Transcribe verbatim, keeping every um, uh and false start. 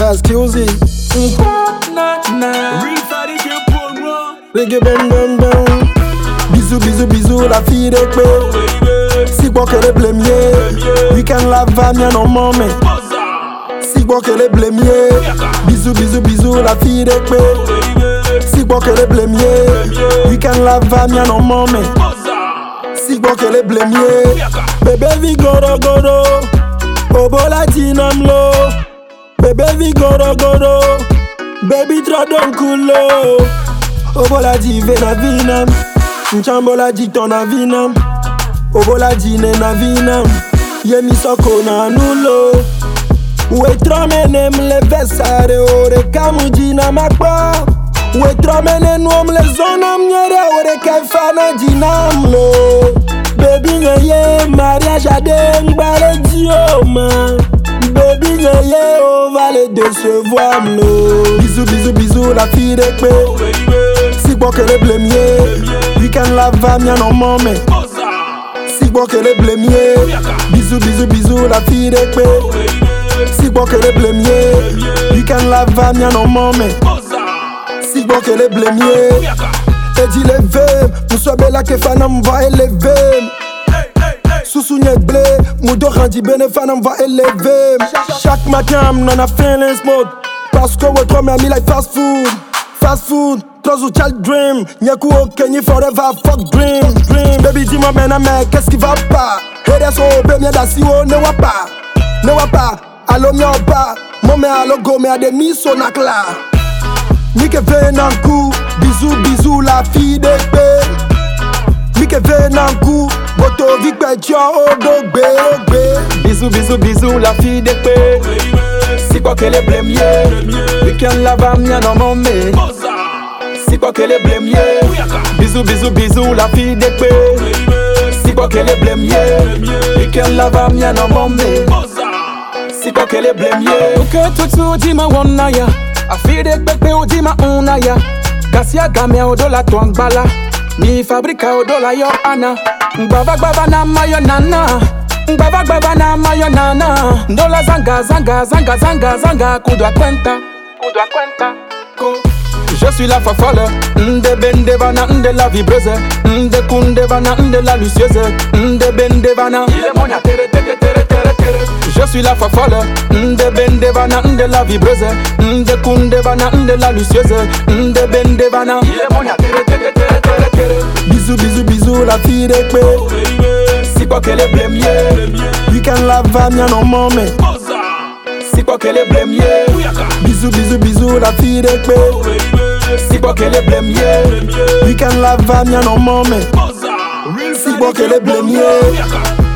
excuse it. Reggae bang bang bang. Bisous bisous bisous la fille de paix. Si quoi que les blémiers, week-end la va bien non maman. Si quoi que les blémiers, bisous bisous bisous la fille de paix. Si quoi que les blémiers, week-end la va bien non maman. Si quoi que les blémiers, bébé vigoro goro, obola dinamlo. Bébé vigoro goro, baby trodon kulo. Obola di vena vinam, nchambola di tona vinam. Obola di ne na vinam, yemi soko na nulo. We tromenem le vesare ore kamuji na makpa. We tromene nuom le zonam nyere ore kefana dinamlo. Baby nye mariage ade ngbale dioma. Baby nye on va les décevoir mlo. Bisous bisous bisous la fille de paix. Si quoi que les blémiers, week-end la va bien non maman. Si quoi que les blémiers, bisous bisous bisous la fille de paix. Si quoi que les blémiers, week-end la va bien non maman. Si quoi que les blémiers, et dit levé, nous sommes bella que fanam va élever. Sous-sougne blé, moudo randi bene fanam va élever. Chaque matin, m'en a feelings mode. Parce que votre homme a mis like fast food. Fast food, trop ou child dream. Nyaku au Kenya forever, fuck dream, dream. Baby dis-moi maintenant mec, qu'est-ce qui va pas? Et des so, baby d'assi oh, ne wa pas. Ne wa pas, allo mia pas. Mon me allo go me a des mis au nakla. Mike venankou, bisous bisous la fille de paix. Mike venankou, boto vik petio odogbe ogbe. Bisous bisous bisous la fille de paix. Si quoi que les blémiers, week-end la va mia non maman. Si quoi que les blémiers, bisous bisous bisous la fille de paix. Si quoi que les blémiers, week-end la va mia non maman. Si quoi que les blémiers. Ok tout dit ma wonna ya. A fille de pepe ou dit ma una ya. Gasia game odola twang-bala. Ni fabrika odola yo ana. Mbaba gbaba na mayo nana. Mbaba gbaba na mayo nana. Ndola zanga zanga zanga zanga zanga. Kudwa kwenta, kudwa kwenta. Je suis la fofolle, nde bende vana, nde la vibreuse, nde kunde vana, nde la lucieuse, nde bende vana. Je suis la fofolle, nde bende vana, nde la vibreuse, nde kunde vana, nde la lucieuse, nde bende vana. Bisous bisous bisous la fille de paix. Si quoi que les blémiers, week-end la va bien non maman. Si quoi que les blémiers, bisous bisous bisous la fille de paix. Si quoi que les blémiers, week-end la va bien non maman. Si quoi que les blémiers.